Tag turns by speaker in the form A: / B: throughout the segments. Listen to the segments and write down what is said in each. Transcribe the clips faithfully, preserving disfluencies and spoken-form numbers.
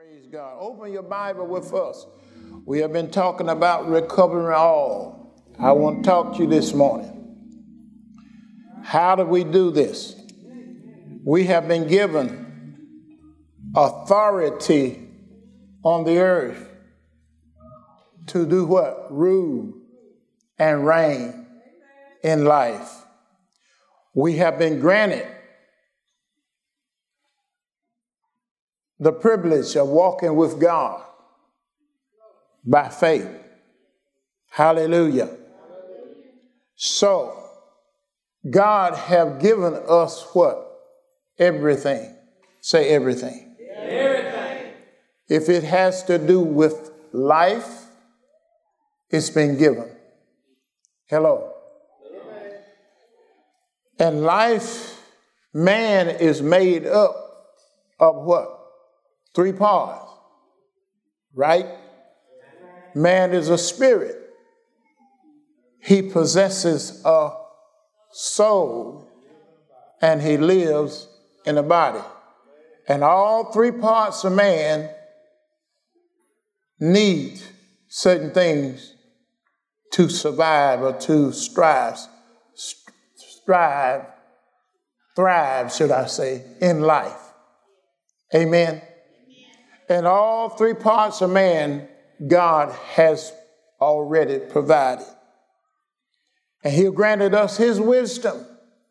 A: Praise God. Open your Bible with us. We have been talking about recovering all. I want to talk to you this morning. How do we do this? We have been given authority on the earth to do what? Rule and reign in life. We have been granted the privilege of walking with God by faith. Hallelujah. So, God have given us what? Everything. Say everything.
B: Everything.
A: If it has to do with life, it's been given. Hello.
B: Amen.
A: And life, man is made up of what? Three parts, right? Man is a spirit. He possesses a soul and he lives in a body. And all three parts of man need certain things to survive or to strive, strive, thrive, should I say, in life. Amen. And all three parts of man, God has already provided. And he granted us his wisdom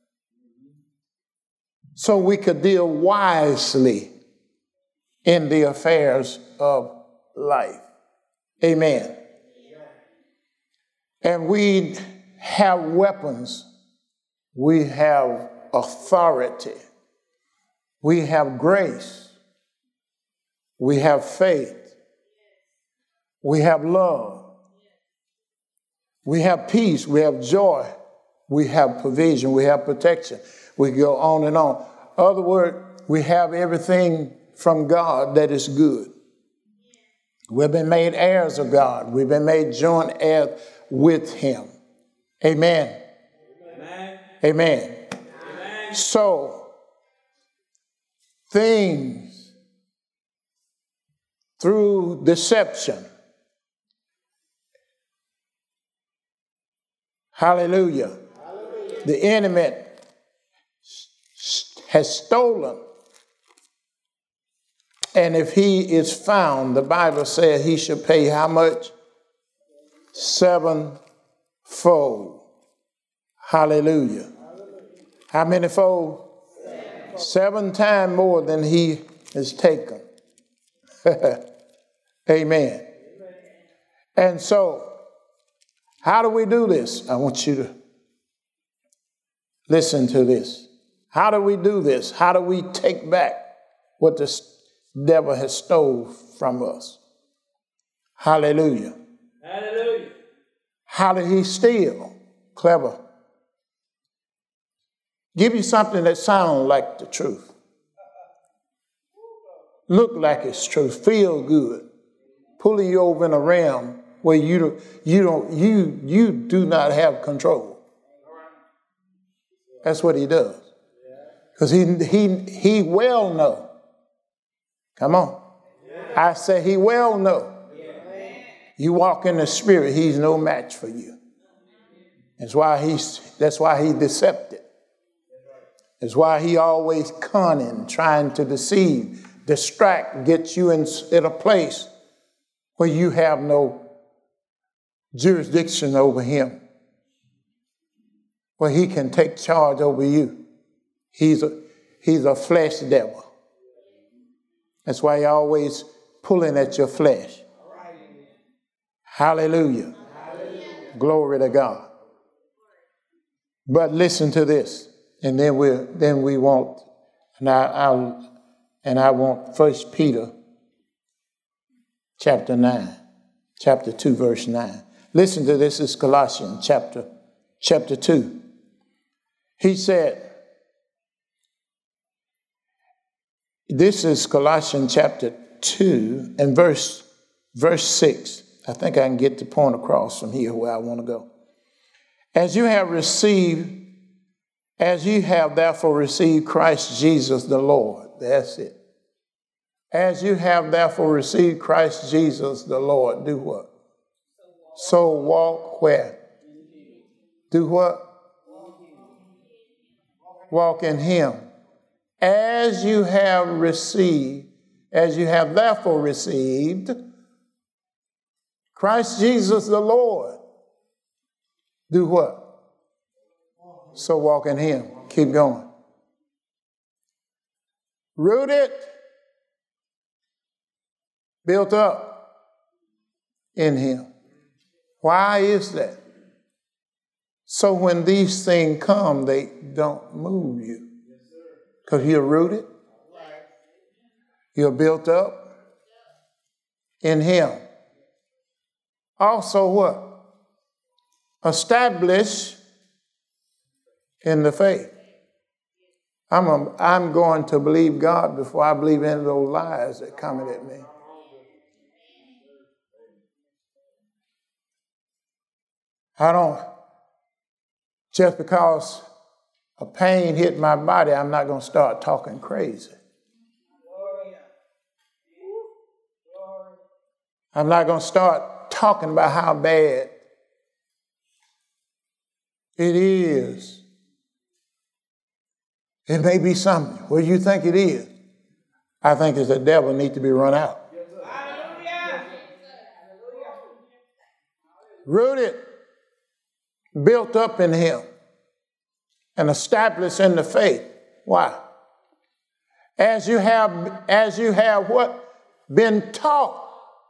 A: so we could deal wisely in the affairs of life. Amen. And we have weapons. We have authority. We have grace. We have faith. We have love. We have peace. We have joy. We have provision. We have protection. We go on and on. In other words, we have everything from God that is good. We've been made heirs of God. We've been made joint heirs with him. Amen.
B: Amen.
A: Amen.
B: Amen.
A: So, things through deception. Hallelujah. Hallelujah. The enemy has stolen. And if he is found, the Bible says he should pay how much? Sevenfold. Hallelujah. Hallelujah. How many fold? Seven. Seven times more than he has taken. Amen. Amen. And so, how do we do this? I want you to listen to this. How do we do this? How do we take back what the devil has stole from us? Hallelujah.
B: Hallelujah.
A: How did he steal? Clever. Give you something that sounds like the truth. Look like it's true. Feel good. Pulling you over in a realm where you don't, you don't, you, you do not have control. That's what he does. Because he, he, he well know. Come on. I say he well know. You walk in the spirit, he's no match for you. That's why he's, that's why he deceptive. That's why he always cunning, trying to deceive, distract, get you in, in a place where you have no jurisdiction over him, where he can take charge over you. He's a, he's a flesh devil. That's why he always pulling at your flesh. Hallelujah. Hallelujah. Glory to God. But listen to this, and then we then we want, and I I'll, and I want First Peter chapter nine, chapter two, verse nine. Listen to this. Is Colossians chapter chapter two. He said, this is Colossians chapter two and verse verse six. I think I can get the point across from here where I want to go. As you have received, as you have therefore received Christ Jesus the Lord. That's it. As you have therefore received Christ Jesus the Lord, do what? So walk where? Do what? Walk in him. As you have received, as you have therefore received Christ Jesus the Lord, do what? So walk in him. Keep going. Rooted, built up in him. Why is that? So when these things come, they don't move you. Because you're rooted. You're built up in him. Also what? Established in the faith. I'm, a, I'm going to believe God before I believe any of those lies that coming at me. I don't, just because a pain hit my body, I'm not going to start talking crazy. I'm not going to start talking about how bad it is. It may be something. What do you think it is? I think it's the devil need to be run out. Rooted, built up in him, and established in the faith. Why? As you have, as you have what? Been taught.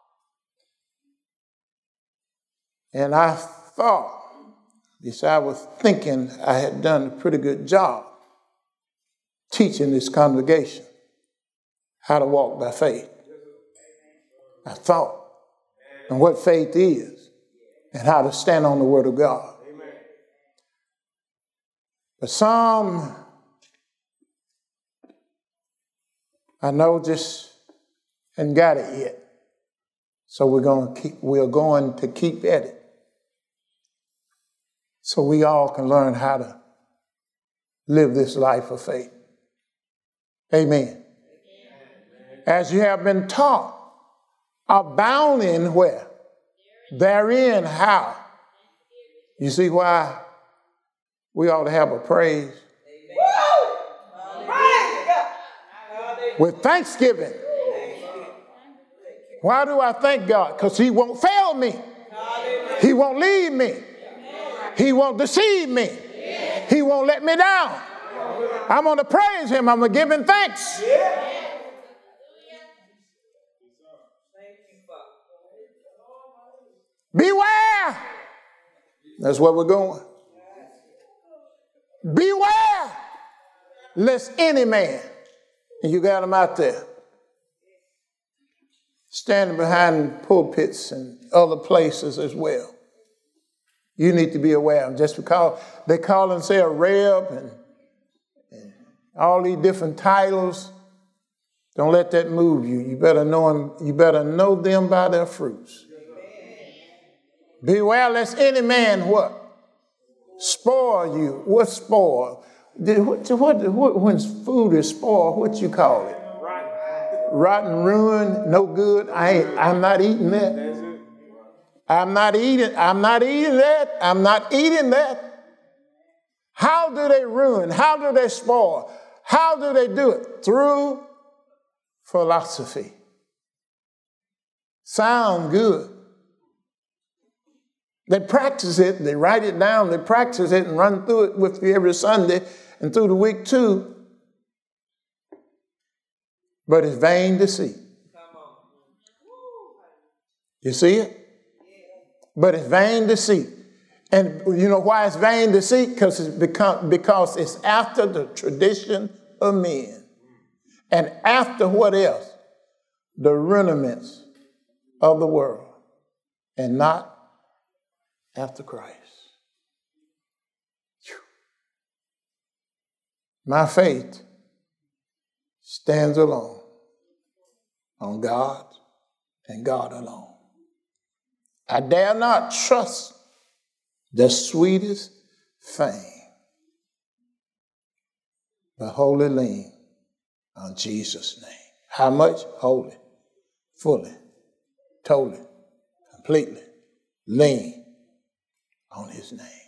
A: And I thought, at least I was thinking I had done a pretty good job teaching this congregation how to walk by faith. I thought, and what faith is, and how to stand on the word of God. But some, I know, just hadn't got it yet. So we're going to keep, we're going to keep at it. So we all can learn how to live this life of faith. Amen. As you have been taught, abounding where? Therein how? You see why we ought to have a praise? With thanksgiving. Why do I thank God? Because he won't fail me. He won't leave me. He won't deceive me. He won't let me down. I'm going to praise him. I'm going to give him thanks. Beware. That's where we're going. Beware lest any man, and you got them out there, standing behind pulpits and other places as well. You need to be aware. Just because they call themselves Reb and, and all these different titles, don't let that move you. You better know them, you better know them by their fruits. Beware lest any man what? Spoil you. What spoil? What, what, what, when food is spoiled, what you call it? Rotten, ruined, no good. I ain't, I'm not eating that. I'm not eating, I'm not eating that. I'm not eating that. How do they ruin? How do they spoil? How do they do it? Through philosophy. Sound good. They practice it, they write it down, they practice it and run through it with you every Sunday and through the week too. But it's vain deceit. You see it? But it's vain deceit. And you know why it's vain deceit? Because it's become, because it's after the tradition of men. And after what else? The rudiments of the world. And not after Christ. Whew. My faith stands alone on God and God alone. I dare not trust the sweetest fame, but wholly lean on Jesus' name. How much? Wholly, fully, totally, completely lean on his name.